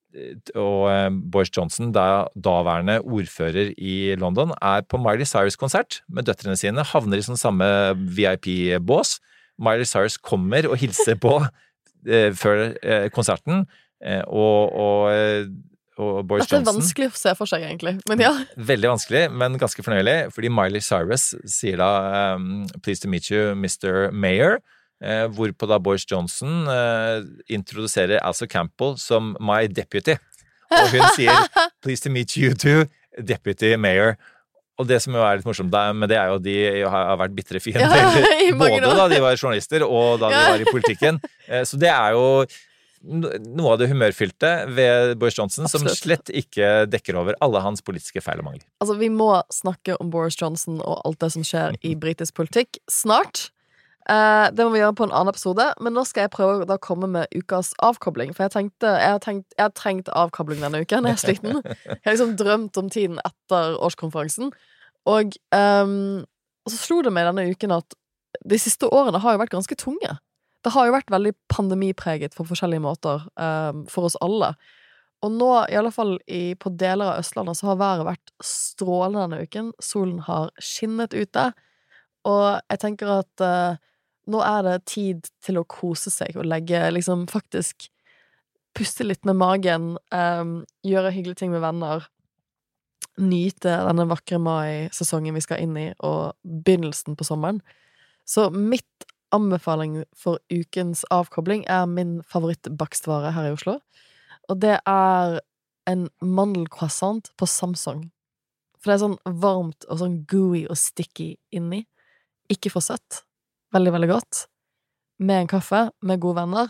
og Boris Johnson, da, daværende ordfører i London, er på Miley Cyrus-konsert med døtrene sine, havner i sånn samme V I P-bås. Miley Cyrus kommer og hilser på uh, før uh, konserten, uh, og, og og Boris Dette er Johnson. vanskelig å se for seg egentlig, men ja. Veldig vanskelig, men ganske fornøyelig, fordi Miley Cyrus sier da um, pleased to meet you, mister Mayor, eh, hvorpå da Boris Johnson eh, introduserer Alistair Campbell som my deputy. Og hun sier pleased to meet you too, deputy mayor. Og det som jo er litt morsomt med det er jo de har vært bittre fiender, ja, både da de var journalister og da de var i politikken. Eh, så det er jo noe av det humørfylte ved Boris Johnson, Absolutt. Som slett ikke dekker over alle hans politiske feil og mangler. Altså, vi må snakke om Boris Johnson og alt det som skjer i britisk politikk snart. Eh, det må vi gjøre på en annen episode, men nå skal jeg prøve å komme med ukas avkobling, for jeg tenkte, jeg har, tenkt, jeg har trengt avkobling denne uken, jeg er sliten. Jeg har liksom drømt om tiden etter årskonferansen, og, um, og så slo det meg denne uken at de siste årene har jo vært ganske tunge. Det har jo vært veldig pandemipreget på forskjellige måter um, for oss alle. Og nå, i alle fall i, på deler av Østlandet, så har været vært strålende denne uken. Solen har skinnet ute. Og jeg tenker at uh, nå er det tid til å kose seg og legge, liksom faktisk puste litt med magen, um, gjøre hyggelige ting med venner, nyte denne vakre mai-sesongen vi skal inn i, og begynnelsen på sommeren. Så mitt anbefaling for ukens avkobling er min favorittbakstvare her i Oslo, og det er en mandelcroissant på Samsung. For det er sånn varmt og sånn gooey og sticky inni. Ikke for søtt. Veldig, veldig godt. Med en kaffe, med gode venner.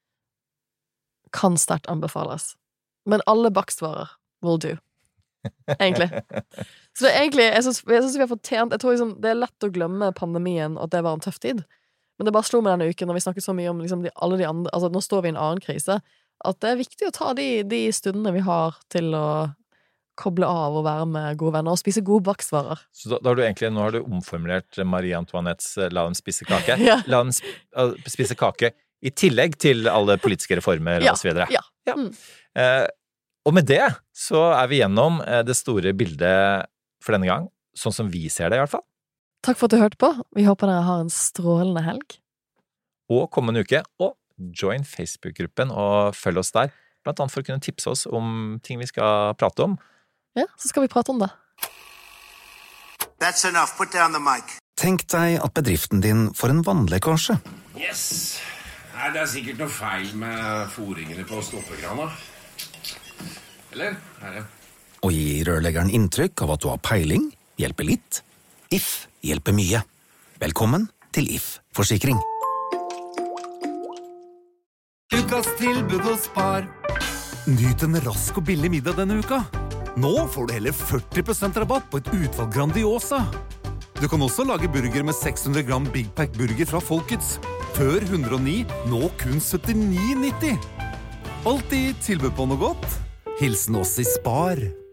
Kan sterkt anbefales. Men alle bakstvarer will do. Egentlig. Så det er egentlig, jeg synes, jeg synes vi har fortjent, jeg tror liksom, det er lett å glemme pandemien, og det var en tøff tid. Men det bare slo meg denne uken, når vi snakket så mye om liksom, de, alle de andre, altså nå står vi i en annen krise, at det er viktig å ta de, de stundene vi har til å koble av og være med gode venner og spise gode baksvarer. Så da, da har du egentlig, nå har du omformulert Marie Antoinettes la dem spise kake. Ja. La dem spise kake i tillegg til alle politiske reformer ja. Og så videre. Ja. Ja. Mm. Eh, og med det så er vi gjennom det store bildet for denne gang, sånn som vi ser det i hvert fall. Takk for at du hørte på. Vi håper dere har en strålende helg. Og kommende uke, og join Facebook-gruppen og følg oss der, blant annet for å kunne tipse oss om ting vi skal prate om. Ja, så skal vi prate om det. That's enough. Put down the mic. Tenk deg at bedriften din får en vannlekkasje. Yes. Nei, det er sikkert noe feil med foringene på stoppekrana. Eller? Er det? Og gi rørleggeren inntrykk av at du har peiling, hjelper litt. If hjelper mye. Velkommen til If Forsikring. Ukas tilbud hos Spar. Nyt en rask og billig middag denne uka. Nå får du hele førti prosent rabatt på et utvalg Grandiosa. Du kan også lage burger med seks hundre gram Big Pack burger fra Folkets. Før hundre og ni, nå kun syttini nitti. Alltid tilbud på noe godt. Hilsen oss i Spar.